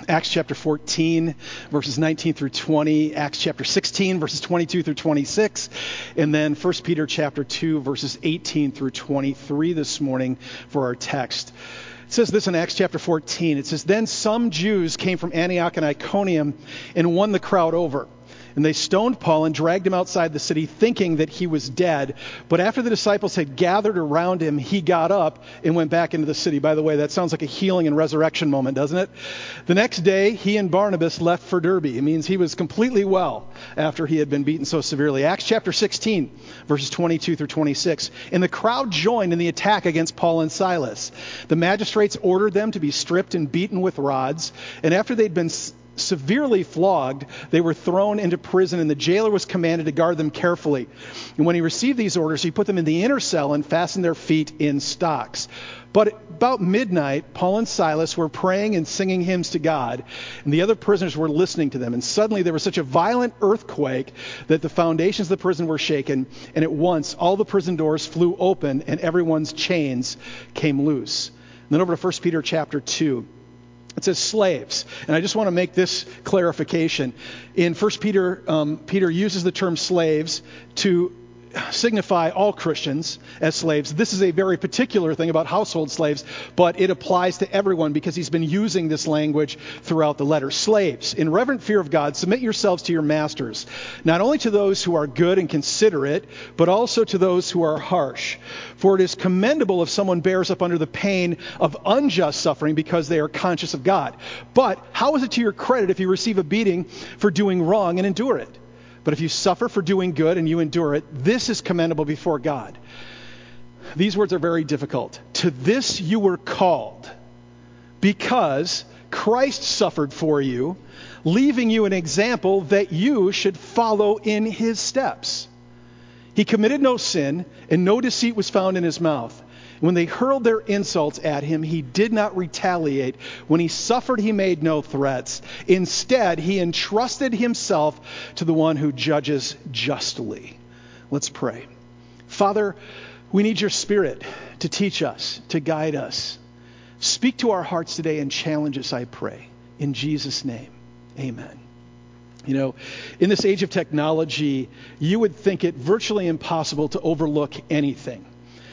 Acts chapter 14, verses 19 through 20, Acts chapter 16, verses 22 through 26, and then 1 Peter chapter 2, verses 18 through 23 this morning for our text. It says this in Acts chapter 14. It says, "Then some Jews came from Antioch and Iconium and won the crowd over. And they stoned Paul and dragged him outside the city, thinking that he was dead. But after the disciples had gathered around him, he got up and went back into the city." By the way, that sounds like a healing and resurrection moment, doesn't it? The next day, he and Barnabas left for Derbe. It means he was completely well after he had been beaten so severely. Acts chapter 16, verses 22 through 26. "And the crowd joined in the attack against Paul and Silas. The magistrates ordered them to be stripped and beaten with rods. And after they'd been severely flogged, they were thrown into prison, and the jailer was commanded to guard them carefully. And when he received these orders, he put them in the inner cell and fastened their feet in stocks. But about midnight, Paul and Silas were praying and singing hymns to God, and the other prisoners were listening to them. And suddenly there was such a violent earthquake that the foundations of the prison were shaken, and at once all the prison doors flew open, and everyone's chains came loose." And then over to 1 Peter chapter 2. It says slaves. And I just want to make this clarification. In 1 Peter, Peter uses the term slaves to signify all Christians as slaves. This is a very particular thing about household slaves, but it applies to everyone because he's been using this language throughout the letter. "Slaves, in reverent fear of God, submit yourselves to your masters, not only to those who are good and considerate, but also to those who are harsh. For it is commendable if someone bears up under the pain of unjust suffering because they are conscious of God. But how is it to your credit if you receive a beating for doing wrong and endure it? But if you suffer for doing good and you endure it, this is commendable before God." These words are very difficult. "To this you were called, because Christ suffered for you, leaving you an example that you should follow in his steps. He committed no sin, and no deceit was found in his mouth. When they hurled their insults at him, he did not retaliate. When he suffered, he made no threats. Instead, he entrusted himself to the one who judges justly." Let's pray. Father, we need your Spirit to teach us, to guide us. Speak to our hearts today and challenge us, I pray. In Jesus' name, amen. You know, in this age of technology, you would think it virtually impossible to overlook anything.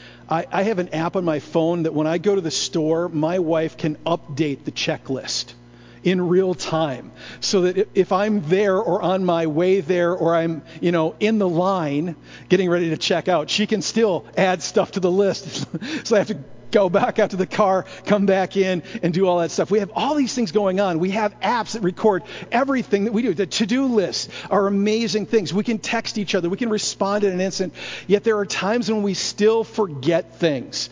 I have an app on my phone that when I go to the store, my wife can update the checklist in real time so that if I'm there or on my way there or I'm, in the line getting ready to check out, she can still add stuff to the list. So I have to go back out to the car, come back in, and do all that stuff. We have all these things going on. We have apps that record everything that we do. The to-do lists are amazing things. We can text each other. We can respond in an instant. Yet there are times when we still forget things.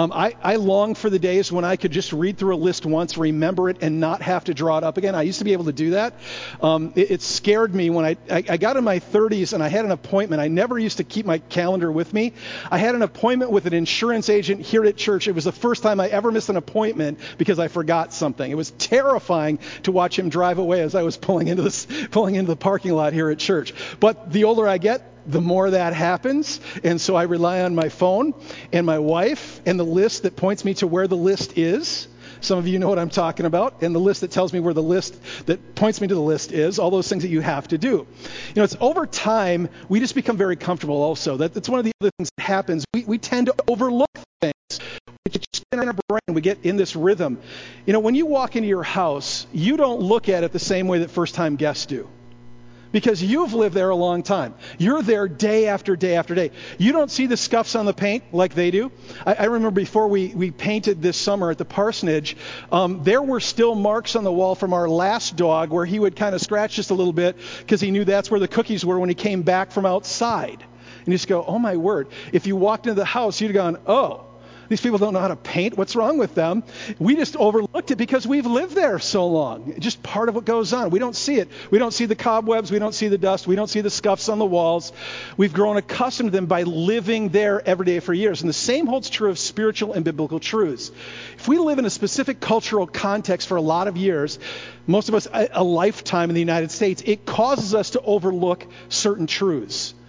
I long for the days when I could just read through a list once, remember it, and not have to draw it up again. I used to be able to do that. It scared me when I got in my 30s and I had an appointment. I never used to keep my calendar with me. I had an appointment with an insurance agent here at church. It was the first time I ever missed an appointment because I forgot something. It was terrifying to watch him drive away as I was pulling into the parking lot here at church. But the older I get, the more that happens. And so I rely on my phone and my wife and the list that points me to where the list is. Some of you know what I'm talking about. And the list that tells me where the list that points me to the list is, all those things that you have to do. It's over time, we just become very comfortable also. That's one of the other things that happens. We tend to overlook things. It's just in our brain. We get in this rhythm. When you walk into your house, you don't look at it the same way that first-time guests do. Because you've lived there a long time. You're there day after day after day. You don't see the scuffs on the paint like they do. I remember before we painted this summer at the parsonage, there were still marks on the wall from our last dog where he would kind of scratch just a little bit because he knew that's where the cookies were when he came back from outside. And you just go, oh my word. If you walked into the house, you'd have gone, oh, these people don't know how to paint. What's wrong with them? We just overlooked it because we've lived there so long. It's just part of what goes on. We don't see it. We don't see the cobwebs. We don't see the dust. We don't see the scuffs on the walls. We've grown accustomed to them by living there every day for years. And the same holds true of spiritual and biblical truths. If we live in a specific cultural context for a lot of years, most of us a lifetime in the United States, it causes us to overlook certain truths.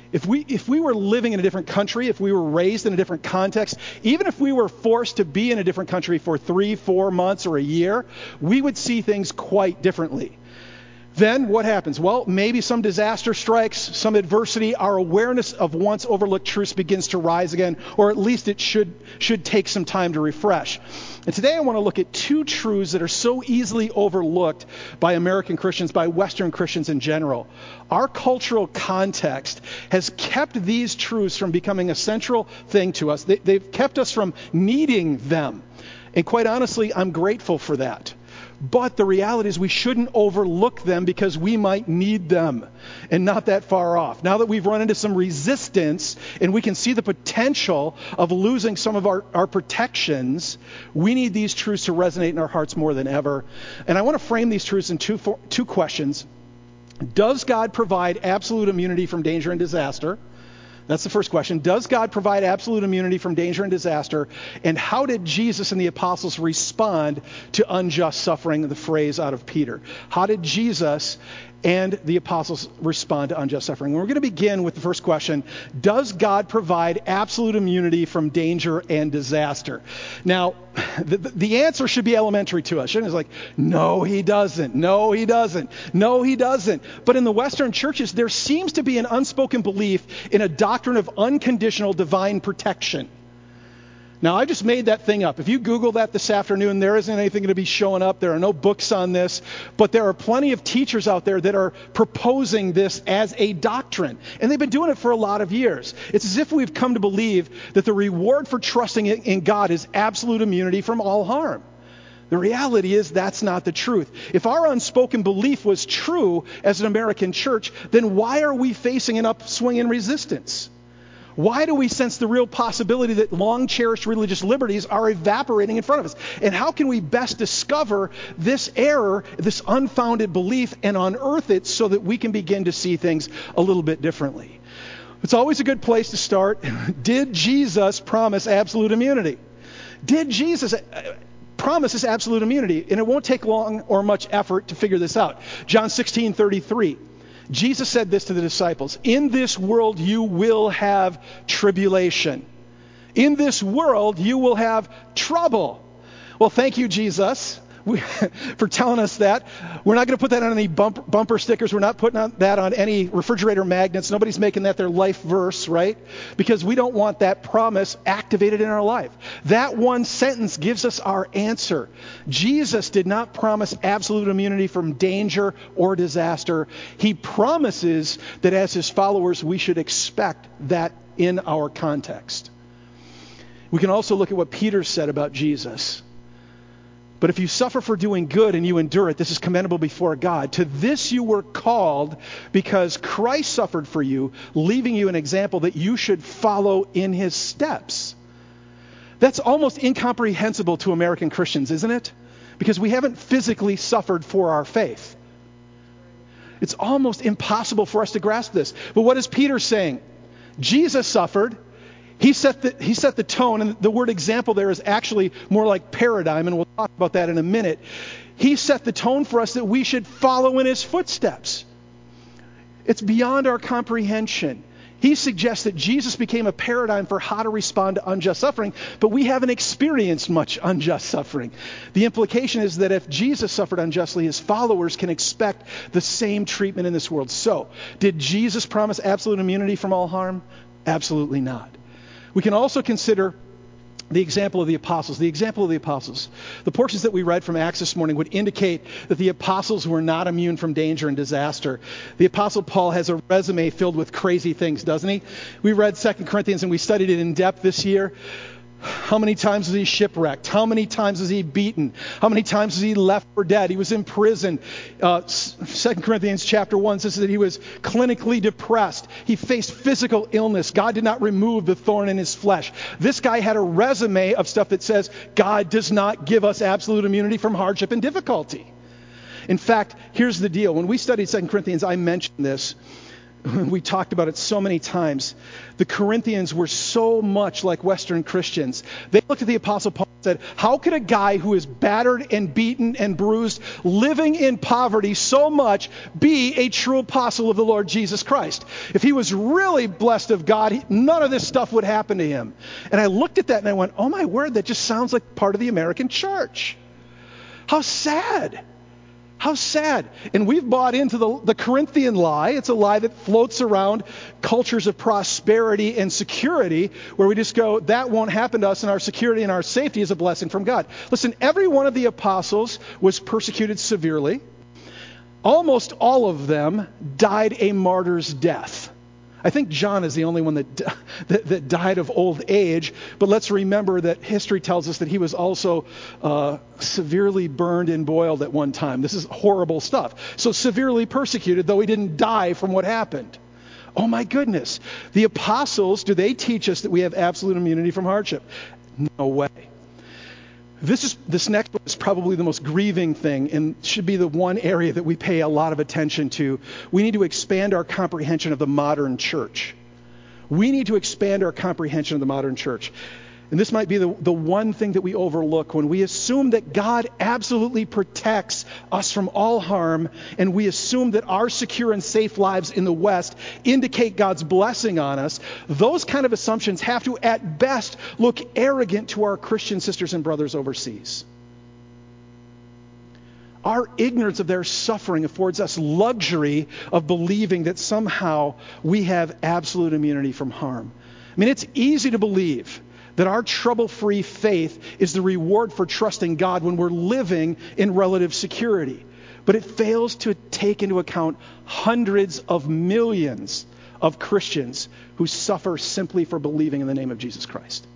If we were living in a different country, if we were raised in a different context, even if we were forced to be in a different country for 3-4 months or a year, we would see things quite differently. Then what happens? Well, maybe some disaster strikes, some adversity, our awareness of once overlooked truths begins to rise again, or at least it should take some time to refresh. And today I want to look at 2 truths that are so easily overlooked by American Christians, by Western Christians in general. Our cultural context has kept these truths from becoming a central thing to us. They've kept us from needing them. And quite honestly, I'm grateful for that. But the reality is we shouldn't overlook them because we might need them, and not that far off. Now that we've run into some resistance and we can see the potential of losing some of our protections, we need these truths to resonate in our hearts more than ever. And I want to frame these truths in two questions. Does God provide absolute immunity from danger and disaster? That's the first question. Does God provide absolute immunity from danger and disaster? And how did Jesus and the apostles respond to unjust suffering? The phrase out of Peter. How did Jesus and the apostles respond to unjust suffering? And we're going to begin with the first question. Does God provide absolute immunity from danger and disaster? Now, the answer should be elementary to us. Shouldn't it? It's like, no, he doesn't. No, he doesn't. No, he doesn't. But in the Western churches, there seems to be an unspoken belief in a doctrine of unconditional divine protection. Now, I just made that thing up. If you Google that this afternoon, there isn't anything going to be showing up. There are no books on this. But there are plenty of teachers out there that are proposing this as a doctrine. And they've been doing it for a lot of years. It's as if we've come to believe that the reward for trusting in God is absolute immunity from all harm. The reality is that's not the truth. If our unspoken belief was true as an American church, then why are we facing an upswing in resistance? Why do we sense the real possibility that long-cherished religious liberties are evaporating in front of us? And how can we best discover this error, this unfounded belief, and unearth it so that we can begin to see things a little bit differently? It's always a good place to start. Did Jesus promise absolute immunity? Did Jesus promise this absolute immunity? And it won't take long or much effort to figure this out. John 16:33. Jesus said this to the disciples, "In this world you will have tribulation. In this world you will have trouble." Well, thank you, Jesus, for telling us that. We're not going to put that on any bumper stickers. We're not putting that on any refrigerator magnets. Nobody's making that their life verse, right? Because we don't want that promise activated in our life. That one sentence gives us our answer. Jesus did not promise absolute immunity from danger or disaster. He promises that as his followers, we should expect that in our context. We can also look at what Peter said about Jesus. But if you suffer for doing good and you endure it, this is commendable before God. To this you were called because Christ suffered for you, leaving you an example that you should follow in his steps. That's almost incomprehensible to American Christians, isn't it? Because we haven't physically suffered for our faith. It's almost impossible for us to grasp this. But what is Peter saying? Jesus suffered. He set the tone, and the word example there is actually more like paradigm, and we'll talk about that in a minute. He set the tone for us that we should follow in his footsteps. It's beyond our comprehension. He suggests that Jesus became a paradigm for how to respond to unjust suffering, but we haven't experienced much unjust suffering. The implication is that if Jesus suffered unjustly, his followers can expect the same treatment in this world. So, did Jesus promise absolute immunity from all harm? Absolutely not. We can also consider the example of the apostles. The example of the apostles. The portions that we read from Acts this morning would indicate that the apostles were not immune from danger and disaster. The apostle Paul has a resume filled with crazy things, doesn't he? We read 2 Corinthians and we studied it in depth this year. How many times was he shipwrecked? How many times was he beaten? How many times was he left for dead? He was in prison. 2 Corinthians chapter 1 says that he was clinically depressed. He faced physical illness. God did not remove the thorn in his flesh. This guy had a resume of stuff that says God does not give us absolute immunity from hardship and difficulty. In fact, here's the deal. When we studied 2 Corinthians, I mentioned this. we talked about it so many times. The Corinthians were so much like Western Christians. They looked at the Apostle Paul and said, how could a guy who is battered and beaten and bruised, living in poverty so much, be a true apostle of the Lord Jesus Christ? If he was really blessed of God, none of this stuff would happen to him. And I looked at that and I went, oh my word, that just sounds like part of the American church. How sad. How sad. And we've bought into the Corinthian lie. It's a lie that floats around cultures of prosperity and security, where we just go, that won't happen to us, and our security and our safety is a blessing from God. Listen, every one of the apostles was persecuted severely. Almost all of them died a martyr's death. I think John is the only one that died of old age, but let's remember that history tells us that he was also severely burned and boiled at one time. This is horrible stuff. So severely persecuted, though he didn't die from what happened. Oh my goodness. The apostles, do they teach us that we have absolute immunity from hardship? No way. This next one is probably the most grieving thing, and should be the one area that we pay a lot of attention to. We need to expand our comprehension of the modern church. We need to expand our comprehension of the modern church. And this might be the one thing that we overlook when we assume that God absolutely protects us from all harm, and we assume that our secure and safe lives in the West indicate God's blessing on us. Those kind of assumptions have to, at best, look arrogant to our Christian sisters and brothers overseas. Our ignorance of their suffering affords us luxury of believing that somehow we have absolute immunity from harm. I mean, it's easy to believe that our trouble-free faith is the reward for trusting God when we're living in relative security. But it fails to take into account hundreds of millions of Christians who suffer simply for believing in the name of Jesus Christ.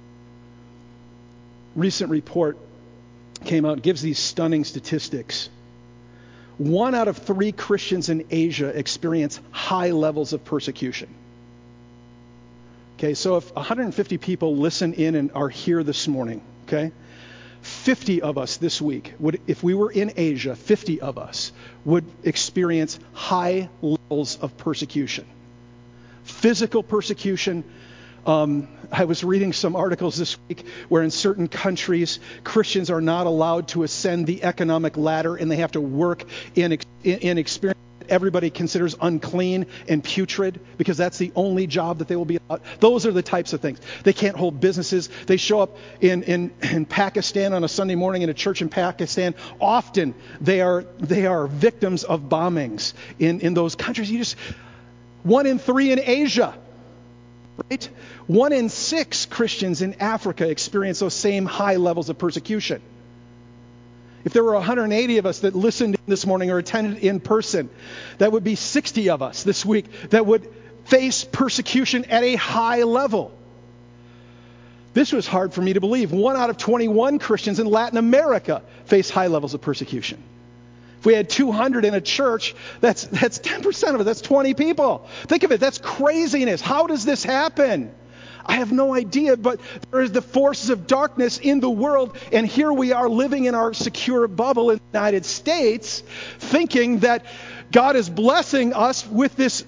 Recent report came out, gives these stunning statistics. 1 out of 3 Christians in Asia experience high levels of persecution. Okay, so if 150 people listen in and are here this morning, okay, 50 of us this week would, if we were in Asia, 50 of us would experience high levels of persecution. Physical persecution. I was reading some articles this week where in certain countries, Christians are not allowed to ascend the economic ladder, and they have to work in experience everybody considers unclean and putrid, because that's the only job that they will be allowed. Those are the types of things. They can't hold businesses. They show up in Pakistan on a Sunday morning in a church in Pakistan. Often they are victims of bombings in those countries. 1 in 3 in Asia, right? 1 in 6 Christians in Africa experience those same high levels of persecution. If there were 180 of us that listened this morning or attended in person, that would be 60 of us this week that would face persecution at a high level. This was hard for me to believe. 1 out of 21 Christians in Latin America face high levels of persecution. If we had 200 in a church, that's 10% of it. That's 20 people. Think of it. That's craziness. How does this happen? I have no idea, but there is the forces of darkness in the world, and here we are living in our secure bubble in the United States, thinking that God is blessing us with this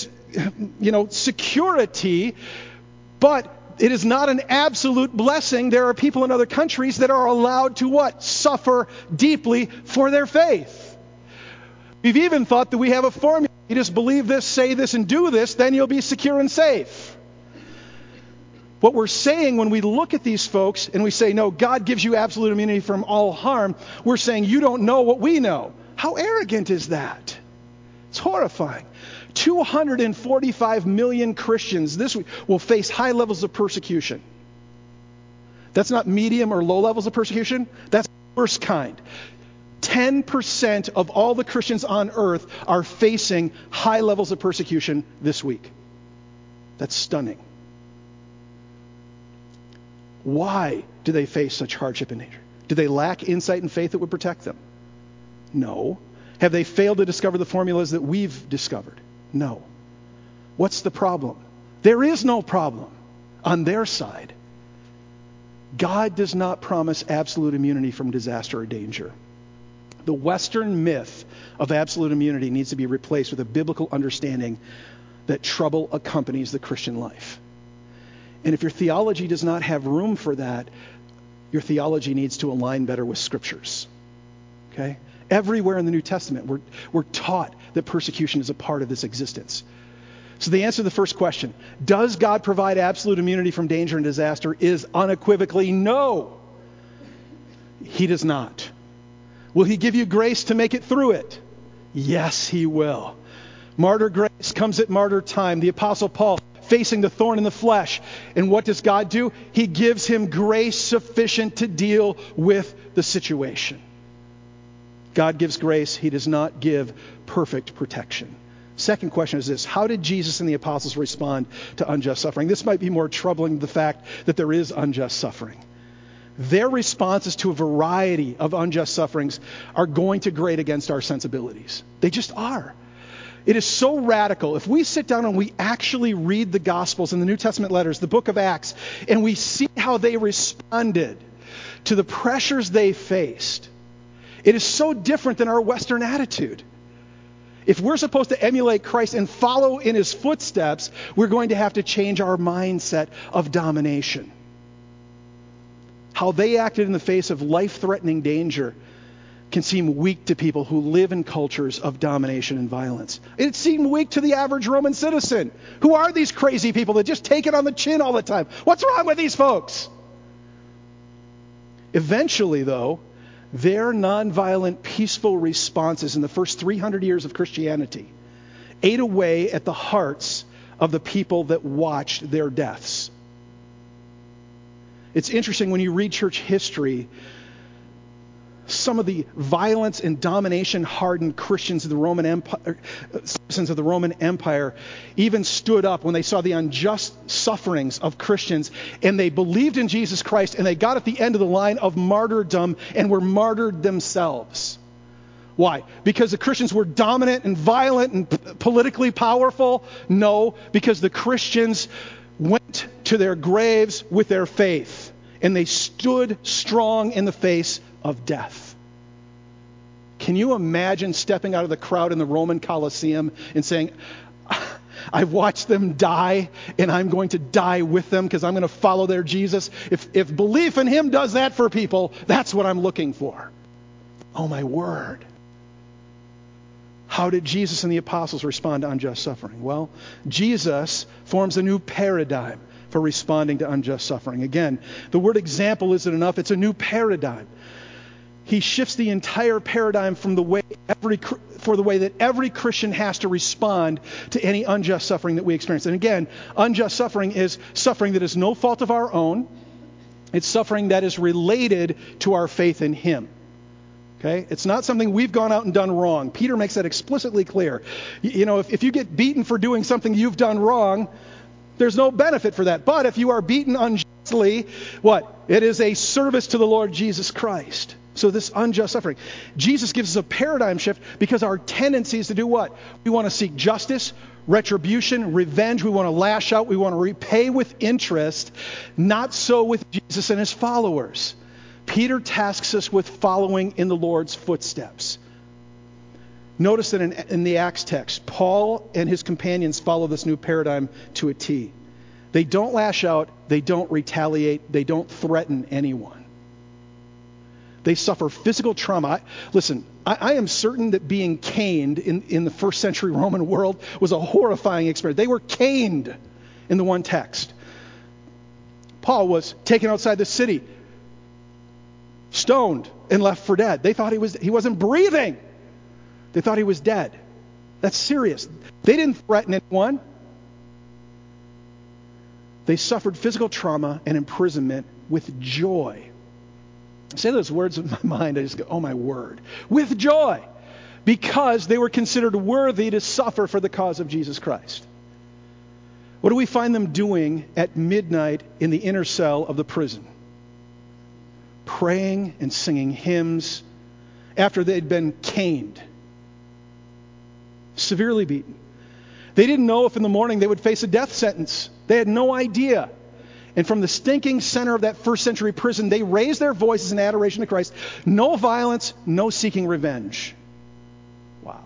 security, but it is not an absolute blessing. There are people in other countries that are allowed to what? Suffer deeply for their faith. We've even thought that we have a formula. You just believe this, say this, and do this, then you'll be secure and safe. What we're saying when we look at these folks and we say, no, God gives you absolute immunity from all harm, we're saying you don't know what we know. How arrogant is that? It's horrifying. 245 million Christians this week will face high levels of persecution. That's not medium or low levels of persecution. That's the worst kind. 10% of all the Christians on earth are facing high levels of persecution this week. That's stunning. Why do they face such hardship and danger? Do they lack insight and faith that would protect them? No. Have they failed to discover the formulas that we've discovered? No. What's the problem? There is no problem on their side. God does not promise absolute immunity from disaster or danger. The Western myth of absolute immunity needs to be replaced with a biblical understanding that trouble accompanies the Christian life. And if your theology does not have room for that, your theology needs to align better with Scriptures. Okay? Everywhere in the New Testament, we're taught that persecution is a part of this existence. So the answer to the first question, does God provide absolute immunity from danger and disaster, is unequivocally no. He does not. Will he give you grace to make it through it? Yes, he will. Martyr grace comes at martyr time. The Apostle Paul facing the thorn in the flesh. And what does God do? He gives him grace sufficient to deal with the situation. God gives grace. He does not give perfect protection. Second question is this: how did Jesus and the apostles respond to unjust suffering? This might be more troubling than the fact that there is unjust suffering. Their responses to a variety of unjust sufferings are going to grate against our sensibilities. They just are. It is so radical. If we sit down and we actually read the Gospels and the New Testament letters, the book of Acts, and we see how they responded to the pressures they faced, it is so different than our Western attitude. If we're supposed to emulate Christ and follow in his footsteps, we're going to have to change our mindset of domination. How they acted in the face of life-threatening danger can seem weak to people who live in cultures of domination and violence. It seemed weak to the average Roman citizen. Who are these crazy people that just take it on the chin all the time? What's wrong with these folks? Eventually, though, their nonviolent, peaceful responses in the first 300 years of Christianity ate away at the hearts of the people that watched their deaths. It's interesting when you read church history, some of the violence and domination-hardened Christians of the Roman Empire, citizens of the Roman Empire, even stood up when they saw the unjust sufferings of Christians, and they believed in Jesus Christ, and they got at the end of the line of martyrdom and were martyred themselves. Why? Because the Christians were dominant and violent and politically powerful? No, because the Christians went to their graves with their faith, and they stood strong in the face of death. Can you imagine stepping out of the crowd in the Roman Colosseum and saying, I've watched them die and I'm going to die with them because I'm going to follow their Jesus? If belief in him does that for people, that's what I'm looking for. Oh my word. How did Jesus and the apostles respond to unjust suffering? Well, Jesus forms a new paradigm for responding to unjust suffering. Again, the word example isn't enough. It's a new paradigm. He shifts the entire paradigm from the way that every Christian has to respond to any unjust suffering that we experience. And again, unjust suffering is suffering that is no fault of our own. It's suffering that is related to our faith in him. Okay? It's not something we've gone out and done wrong. Peter makes that explicitly clear. You know, if you get beaten for doing something you've done wrong, there's no benefit for that. But if you are beaten unjustly, what? It is a service to the Lord Jesus Christ. So this unjust suffering. Jesus gives us a paradigm shift because our tendency is to do what? We want to seek justice, retribution, revenge. We want to lash out. We want to repay with interest. Not so with Jesus and his followers. Peter tasks us with following in the Lord's footsteps. Notice that in the Acts text, Paul and his companions follow this new paradigm to a T. They don't lash out. They don't retaliate. They don't threaten anyone. They suffer physical trauma. I am certain that being caned in the first century Roman world was a horrifying experience. They were caned in the one text. Paul was taken outside the city, stoned, and left for dead. They thought he wasn't breathing. They thought he was dead. That's serious. They didn't threaten anyone. They suffered physical trauma and imprisonment with joy. I say those words in my mind, I just go, oh my word. With joy. Because they were considered worthy to suffer for the cause of Jesus Christ. What do we find them doing at midnight in the inner cell of the prison? Praying and singing hymns after they'd been caned. Severely beaten. They didn't know if in the morning they would face a death sentence. They had no idea. And from the stinking center of that first century prison, they raised their voices in adoration to Christ. No violence, no seeking revenge. Wow.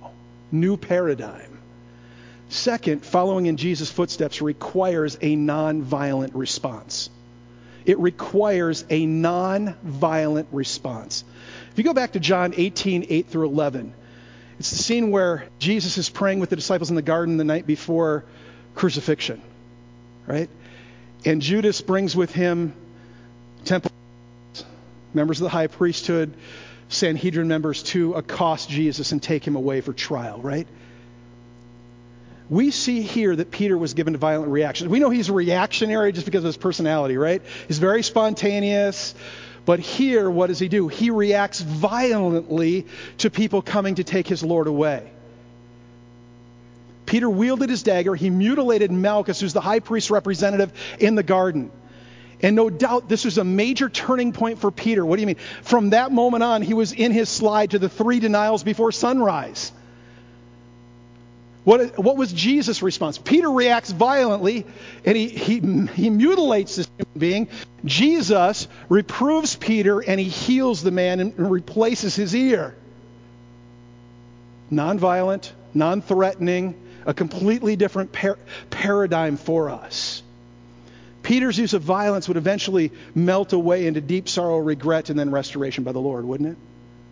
New paradigm. Second, following in Jesus' footsteps requires a non-violent response. It requires a non-violent response. If you go back to John 18, 8 through 11, it's the scene where Jesus is praying with the disciples in the garden the night before crucifixion, right? And Judas brings with him temple members of the high priesthood, Sanhedrin members to accost Jesus and take him away for trial, right? We see here that Peter was given to violent reactions. We know he's reactionary just because of his personality, right? He's very spontaneous. But here, what does he do? He reacts violently to people coming to take his Lord away. Peter wielded his dagger. He mutilated Malchus, who's the high priest's representative in the garden. And no doubt this was a major turning point for Peter. What do you mean? From that moment on, he was in his slide to the 3 denials before sunrise. What was Jesus' response? Peter reacts violently, and he mutilates this human being. Jesus reproves Peter, and he heals the man and replaces his ear. Non-violent, non-threatening, a completely different paradigm for us. Peter's use of violence would eventually melt away into deep sorrow, regret, and then restoration by the Lord, wouldn't it?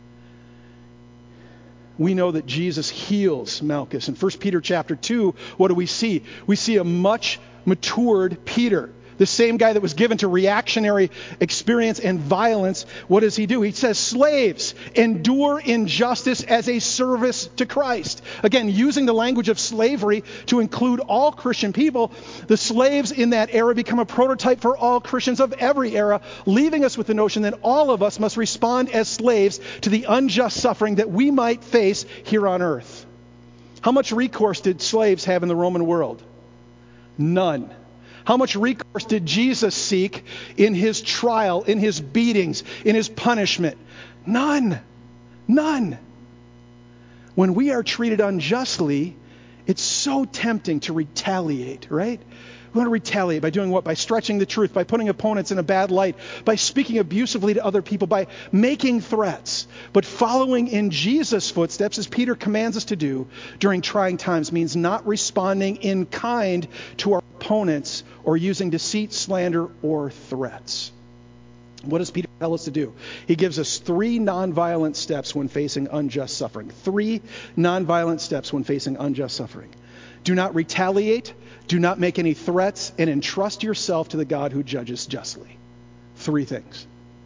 We know that Jesus heals Malchus. In 1 Peter chapter 2, what do we see? We see a much matured Peter. The same guy that was given to reactionary experience and violence. What does he do? He says, slaves, endure injustice as a service to Christ. Again, using the language of slavery to include all Christian people, the slaves in that era become a prototype for all Christians of every era, leaving us with the notion that all of us must respond as slaves to the unjust suffering that we might face here on earth. How much recourse did slaves have in the Roman world? None. How much recourse did Jesus seek in his trial, in his beatings, in his punishment? None. None. When we are treated unjustly, it's so tempting to retaliate, right? We want to retaliate by doing what? By stretching the truth, by putting opponents in a bad light, by speaking abusively to other people, by making threats. But following in Jesus' footsteps, as Peter commands us to do during trying times, means not responding in kind to our opponents or using deceit, slander, or threats. What does Peter tell us to do? He gives us 3 nonviolent steps when facing unjust suffering. 3 nonviolent steps when facing unjust suffering. Do not retaliate, do not make any threats, and entrust yourself to the God who judges justly. 3 things.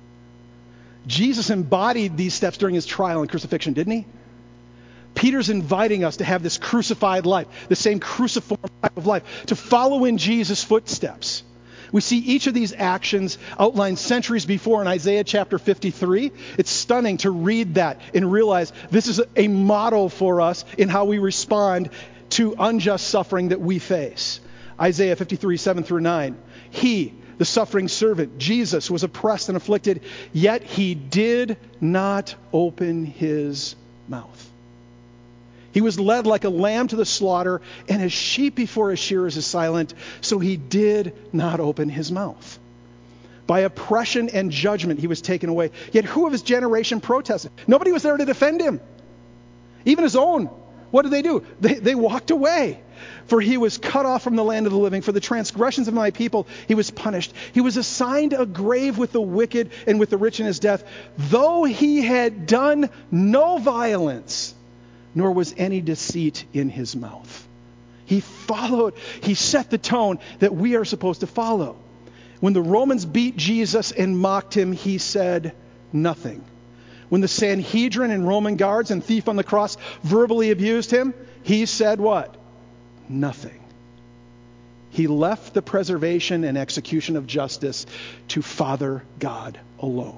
Jesus embodied these steps during his trial and crucifixion, didn't he? Peter's inviting us to have this crucified life, the same cruciform type of life, to follow in Jesus' footsteps. We see each of these actions outlined centuries before in Isaiah chapter 53. It's stunning to read that and realize this is a model for us in how we respond to unjust suffering that we face. Isaiah 53, 7 through 9. He, the suffering servant, Jesus, was oppressed and afflicted, yet he did not open his mouth. He was led like a lamb to the slaughter, and as sheep before his shearers is silent, so he did not open his mouth. By oppression and judgment he was taken away. Yet who of his generation protested? Nobody was there to defend him. Even his own. What did they do? They walked away. For he was cut off from the land of the living. For the transgressions of my people he was punished. He was assigned a grave with the wicked and with the rich in his death, though he had done no violence, nor was any deceit in his mouth. He set the tone that we are supposed to follow. When the Romans beat Jesus and mocked him, he said nothing. When the Sanhedrin and Roman guards and thief on the cross verbally abused him, he said what? Nothing. He left the preservation and execution of justice to Father God alone.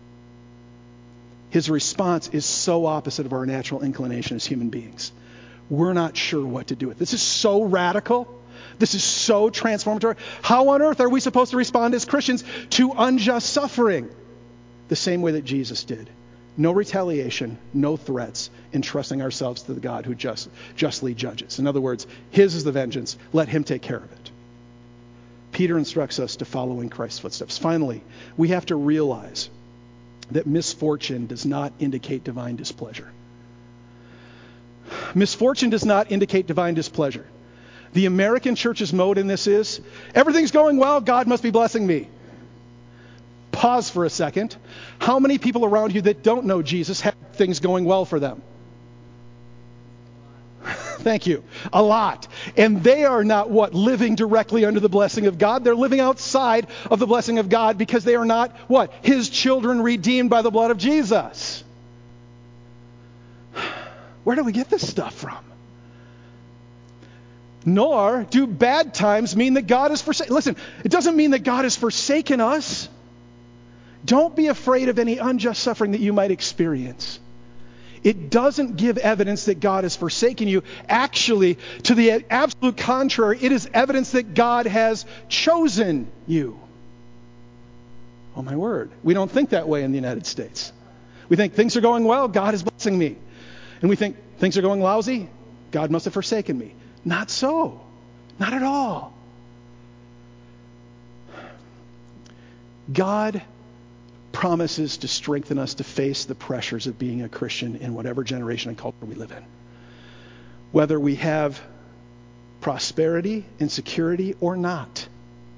His response is so opposite of our natural inclination as human beings. We're not sure what to do with it. This is so radical. This is so transformative. How on earth are we supposed to respond as Christians to unjust suffering? The same way that Jesus did. No retaliation, no threats, entrusting ourselves to the God who justly judges. In other words, his is the vengeance. Let him take care of it. Peter instructs us to follow in Christ's footsteps. Finally, we have to realize that misfortune does not indicate divine displeasure. Misfortune does not indicate divine displeasure. The American church's mode in this is, everything's going well, God must be blessing me. Pause for a second. How many people around you that don't know Jesus have things going well for them? Thank you. A lot. And they are not living directly under the blessing of God. They're living outside of the blessing of God because they are not His children redeemed by the blood of Jesus. Where do we get this stuff from? Nor do bad times mean that God is forsaken. Listen, it doesn't mean that God has forsaken us. Don't be afraid of any unjust suffering that you might experience. It doesn't give evidence that God has forsaken you. Actually, to the absolute contrary, it is evidence that God has chosen you. Oh, my word. We don't think that way in the United States. We think things are going well, God is blessing me. And we think things are going lousy, God must have forsaken me. Not so. Not at all. God promises to strengthen us to face the pressures of being a Christian in whatever generation and culture we live in. Whether we have prosperity and security or not.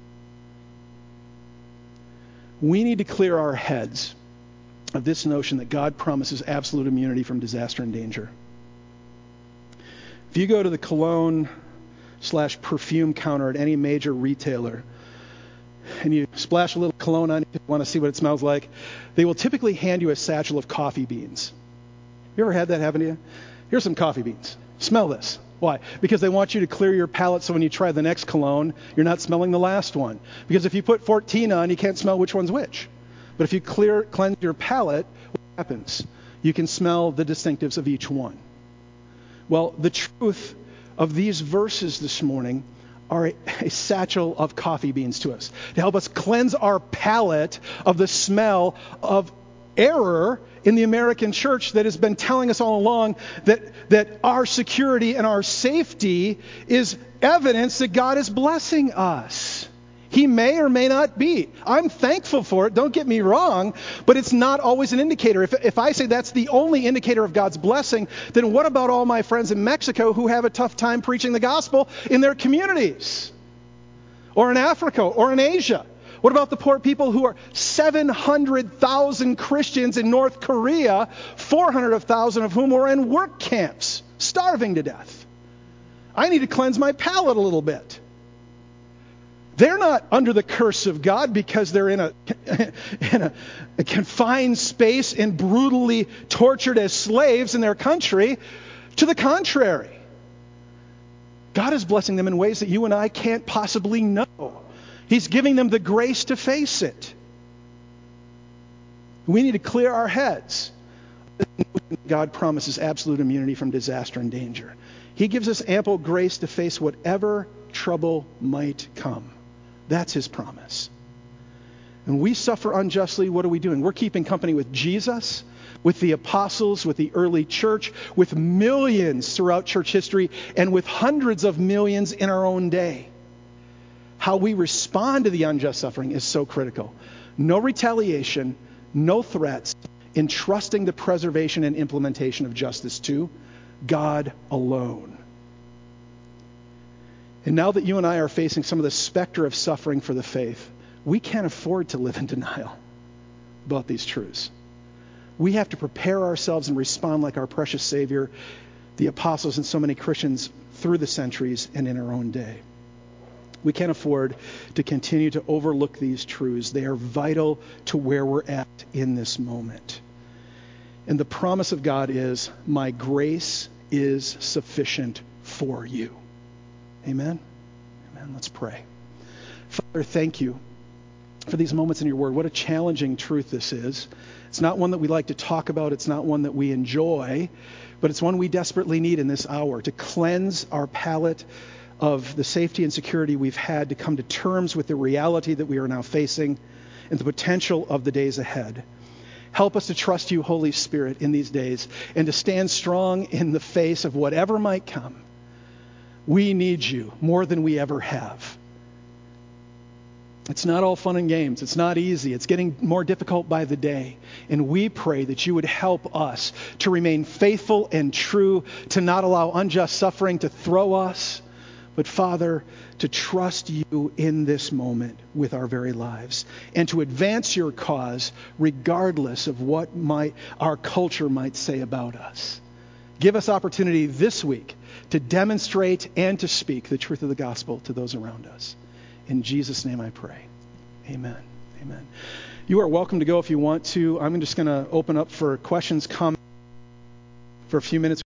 We need to clear our heads of this notion that God promises absolute immunity from disaster and danger. If you go to the cologne/perfume counter at any major retailer, and you splash a little cologne on it, if you want to see what it smells like, they will typically hand you a satchel of coffee beans. You ever had that happen to you? Here's some coffee beans. Smell this. Why? Because they want you to clear your palate so when you try the next cologne, you're not smelling the last one. Because if you put 14 on, you can't smell which one's which. But if you cleanse your palate, what happens? You can smell the distinctives of each one. Well, the truth of these verses this morning are a satchel of coffee beans to us to help us cleanse our palate of the smell of error in the American church that has been telling us all along that our security and our safety is evidence that God is blessing us. He may or may not be. I'm thankful for it, don't get me wrong, but it's not always an indicator. If I say that's the only indicator of God's blessing, then what about all my friends in Mexico who have a tough time preaching the gospel in their communities? Or in Africa, or in Asia? What about the poor people who are 700,000 Christians in North Korea, 400,000 of whom are in work camps, starving to death? I need to cleanse my palate a little bit. They're not under the curse of God because they're in a confined space and brutally tortured as slaves in their country. To the contrary, God is blessing them in ways that you and I can't possibly know. He's giving them the grace to face it. We need to clear our heads. God promises absolute immunity from disaster and danger. He gives us ample grace to face whatever trouble might come. That's His promise. When we suffer unjustly, what are we doing? We're keeping company with Jesus, with the apostles, with the early church, with millions throughout church history, and with hundreds of millions in our own day. How we respond to the unjust suffering is so critical. No retaliation, no threats, entrusting the preservation and implementation of justice to God alone. And now that you and I are facing some of the specter of suffering for the faith, we can't afford to live in denial about these truths. We have to prepare ourselves and respond like our precious Savior, the apostles, and so many Christians through the centuries and in our own day. We can't afford to continue to overlook these truths. They are vital to where we're at in this moment. And the promise of God is, my grace is sufficient for you. Amen? Amen. Let's pray. Father, thank you for these moments in your word. What a challenging truth this is. It's not one that we like to talk about. It's not one that we enjoy, but it's one we desperately need in this hour to cleanse our palate of the safety and security we've had, to come to terms with the reality that we are now facing and the potential of the days ahead. Help us to trust you, Holy Spirit, in these days and to stand strong in the face of whatever might come. We need you more than we ever have. It's not all fun and games. It's not easy. It's getting more difficult by the day. And we pray that you would help us to remain faithful and true, to not allow unjust suffering to throw us, but Father, to trust you in this moment with our very lives and to advance your cause regardless of what our culture might say about us. Give us opportunity this week to demonstrate and to speak the truth of the gospel to those around us. In Jesus' name I pray. Amen. Amen. You are welcome to go if you want to. I'm just going to open up for questions, comments for a few minutes.